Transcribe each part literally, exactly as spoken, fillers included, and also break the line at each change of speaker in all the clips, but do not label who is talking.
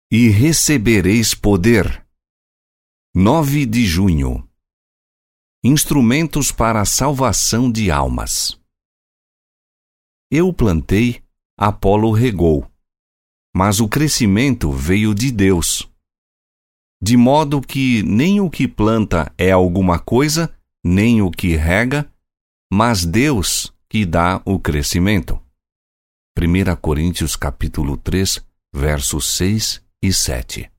E recebereis poder. nove de junho. Instrumentos para a salvação de almas. Eu plantei, Apolo regou, mas o crescimento veio de Deus. De modo que nem o que planta é alguma coisa, nem o que rega, mas Deus que dá o crescimento. primeira Coríntios capítulo três, versos seis e sete.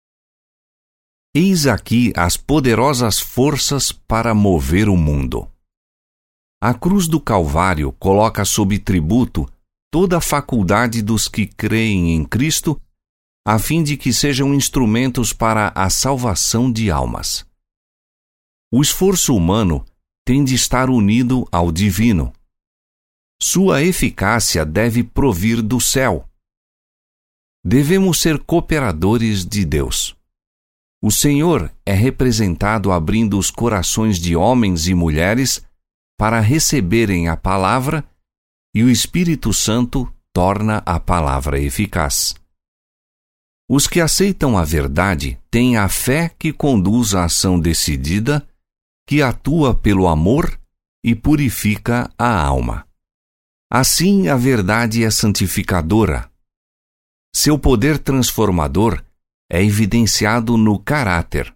Eis aqui as poderosas forças para mover o mundo. A cruz do Calvário coloca sob tributo toda a faculdade dos que creem em Cristo, a fim de que sejam instrumentos para a salvação de almas. O esforço humano tem de estar unido ao divino. Sua eficácia deve provir do céu. Devemos ser cooperadores de Deus. O Senhor é representado abrindo os corações de homens e mulheres para receberem a palavra, e o Espírito Santo torna a palavra eficaz. Os que aceitam a verdade têm a fé que conduz à ação decidida, que atua pelo amor e purifica a alma. Assim, a verdade é santificadora. Seu poder transformador é evidenciado no caráter.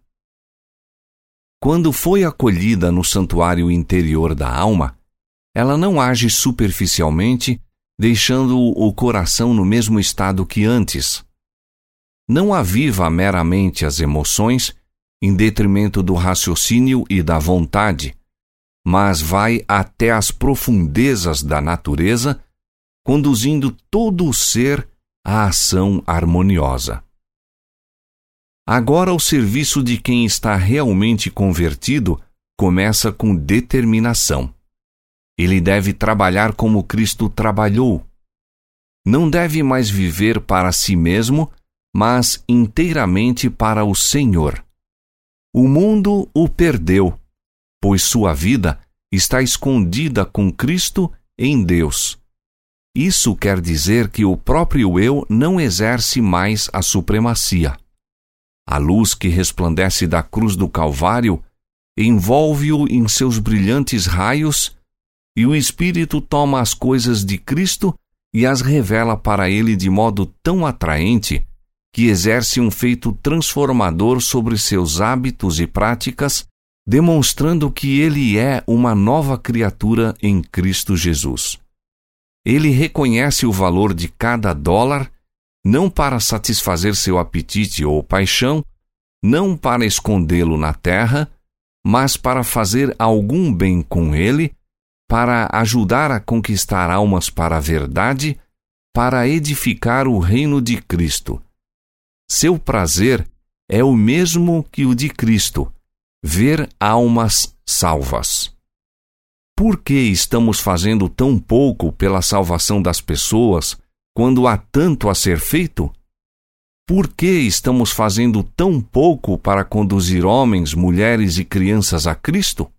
Quando foi acolhida no santuário interior da alma, ela não age superficialmente, deixando o coração no mesmo estado que antes. Não aviva meramente as emoções, em detrimento do raciocínio e da vontade, mas vai até as profundezas da natureza, conduzindo todo o ser à ação harmoniosa. Agora o serviço de quem está realmente convertido começa com determinação. Ele deve trabalhar como Cristo trabalhou. Não deve mais viver para si mesmo, mas inteiramente para o Senhor. O mundo o perdeu, pois sua vida está escondida com Cristo em Deus. Isso quer dizer que o próprio eu não exerce mais a supremacia. A luz que resplandece da cruz do Calvário envolve-o em seus brilhantes raios, e o Espírito toma as coisas de Cristo e as revela para ele de modo tão atraente que exerce um feito transformador sobre seus hábitos e práticas, demonstrando que ele é uma nova criatura em Cristo Jesus. Ele reconhece o valor de cada dólar, não para satisfazer seu apetite ou paixão, não para escondê-lo na terra, mas para fazer algum bem com ele, para ajudar a conquistar almas para a verdade, para edificar o reino de Cristo. Seu prazer é o mesmo que o de Cristo, ver almas salvas. Por que estamos fazendo tão pouco pela salvação das pessoas, quando há tanto a ser feito? Por que estamos fazendo tão pouco para conduzir homens, mulheres e crianças a Cristo?